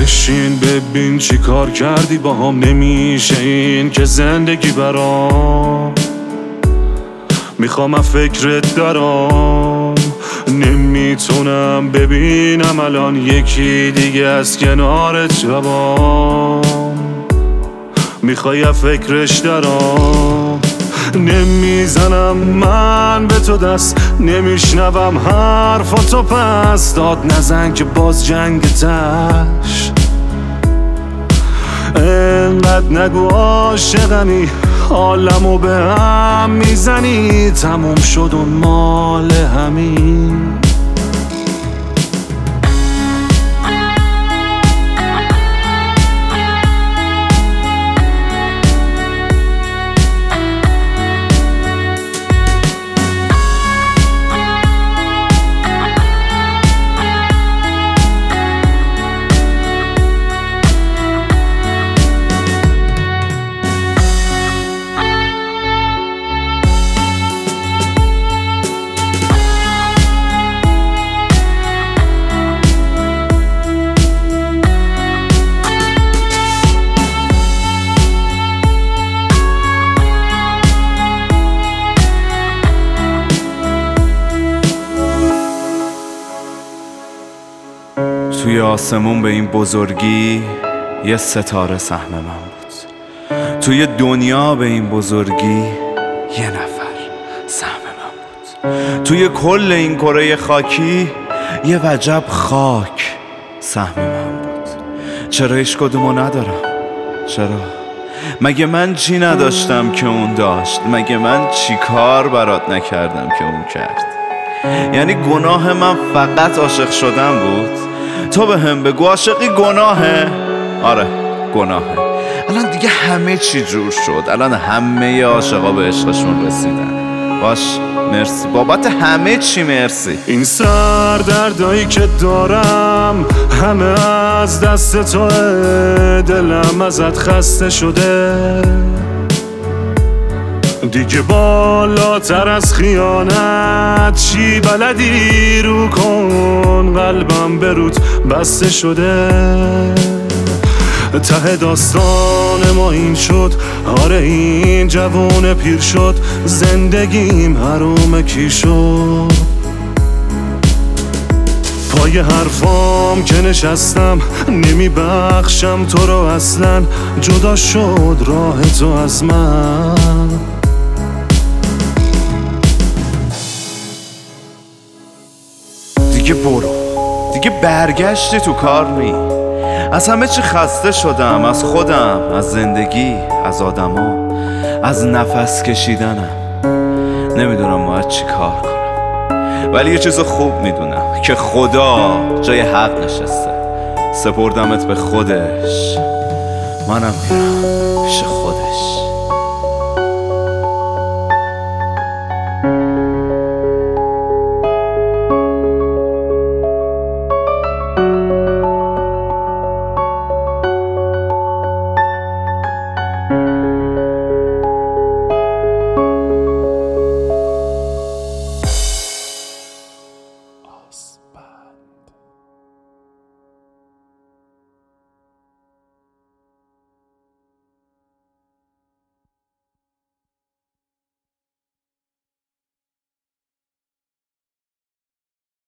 بشین ببین چی کار کردی با هم، نمیشه این که زندگی برام. میخوام از فکرت درام، نمیتونم ببینم الان یکی دیگه از کنارت شبام. میخوای از فکرش درام، نمیزنم من به تو دست، نمیشنوم حرفاتو پس داد نزن که باز جنگ تش. انقدر نگو عاشقمی، حالمو به هم میزنی، تموم شد اون مال همین. توی آسمون به این بزرگی یه ستاره سهم من بود، توی دنیا به این بزرگی یه نفر سهم من بود، توی کل این کره خاکی یه وجب خاک سهم من بود. چرا هیچ کدومو ندارم؟ چرا؟ مگه من چی نداشتم که اون داشت؟ مگه من چی کار برات نکردم که اون کرد؟ یعنی گناه من فقط عاشق شدن بود؟ تو به هم بگو عاشقی گناهه؟ آره گناهه. الان دیگه همه چی جور شد، الان همه عاشقا به عشقشون رسیدن. باش مرسی بابت همه چی، مرسی. این سر دردایی که دارم همه از دست توه، دلم ازت خسته شده دیگه، بالاتر از خیانت چی بلدی رو کن، قلبم به روت بسته شده. ته داستان ما این شد، آره این جوون پیر شد، زندگیم حروم کی شد. پای حرفام که نشستم نمیبخشم تو رو اصلا، جدا شد راه تو از من. دیگه برو، دیگه برگشتی تو کار نی. از همه چی خسته شدم، از خودم، از زندگی، از آدما، از نفس کشیدنم. نمیدونم باید چی کار کنم، ولی یه چیز خوب میدونم که خدا جای حق نشسته. سپردمت به خودش، منم میرم پیش خودش.